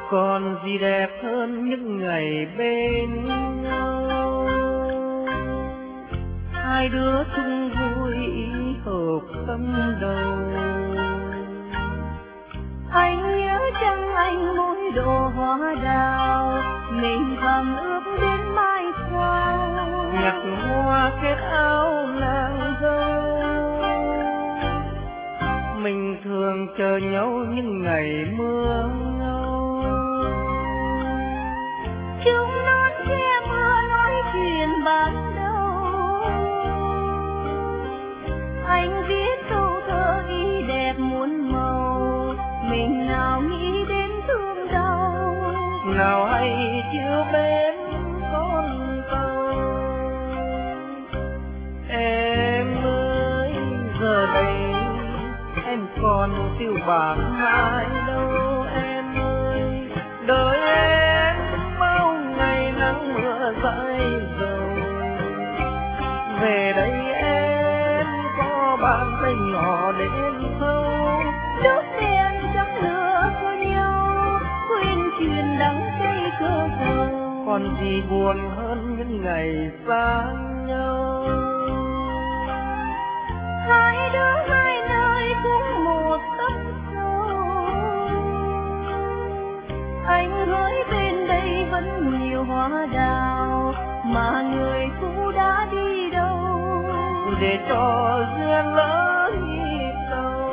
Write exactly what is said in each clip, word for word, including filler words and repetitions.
Còn gì đẹp hơn những ngày bên nhau, hai đứa chung vui hợp tâm đầu. Anh nhớ chăng anh mỗi độ hoa đào, mình thầm ước đến mai sau. Nhặt hoa kết áo nàng dâu, mình thường chờ nhau những ngày mưa ngâu. Chúng non che mưa nói chuyện ban đầu, anh viết câu thơ ý đẹp muôn màu, mình nào nghĩ đến thương đau, nào hay chiều bên con tàu. Em ơi giờ đây em còn phiêu bạt ai đâu, em ơi đời em bao ngày nắng mưa dãi dầu. Về đây em có bàn tay nhỏ đến thâu, đốt đèn châm lửa cho nhau, quên chuyện đắng cay cơ dầu. Còn gì buồn hơn những ngày xa nhau, hai đứa hai nơi cũng một tấc sâu. Anh hỡi bên đây vẫn nhiều hoa đào, mà người cũ đã đi đâu, để cho duyên lỡ nhịp đầu.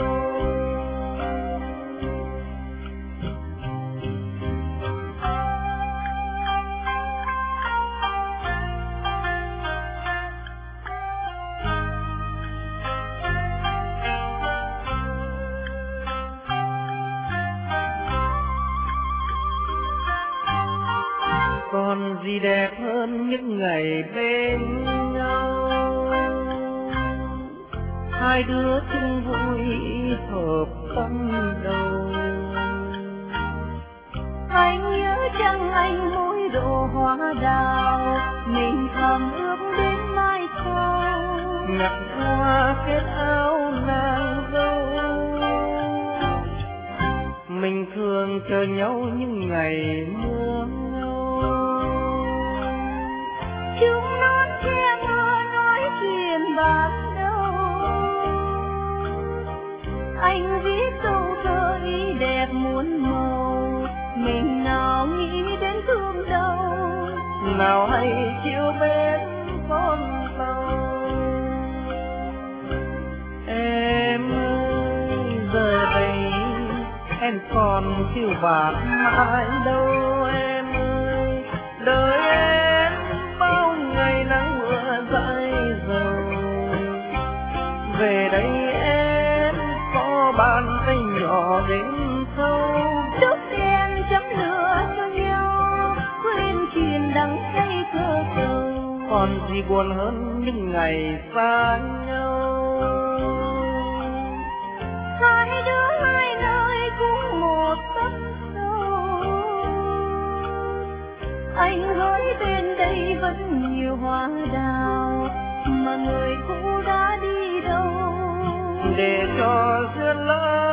Còn gì đẹp hơn những ngày bên nhau, hai đứa chung vui hợp tâm đầu. Anh nhớ chăng anh mỗi độ hoa đào, mình thầm ước đến mai sau. Nhặt hoa kết áo nàng dâu, mình thường chờ nhau những ngày mưa ngâu. Chúng non che mưa nói chuyện ban đầu, anh viết câu thơ ý đẹp muôn màu, mình nào nghĩ đến thương đau, nào hay chiều bên con tàu. Em ơi giờ đây em còn phiêu bạt ai đâu, em ơi đời em bao ngày nắng mưa dãi dầu. Về đây em có bàn tay nhỏ đến thâu, đốt đèn châm lửa cho nhau, quên chuyện đắng cay cơ dầu. Còn gì buồn hơn những ngày xa nhau, hai đứa hai nơi cũng một tấc sâu. Anh hỡi bên đây vẫn nhiều hoa đào, mà người cũ đã đi đâu, để cho duyên lỡ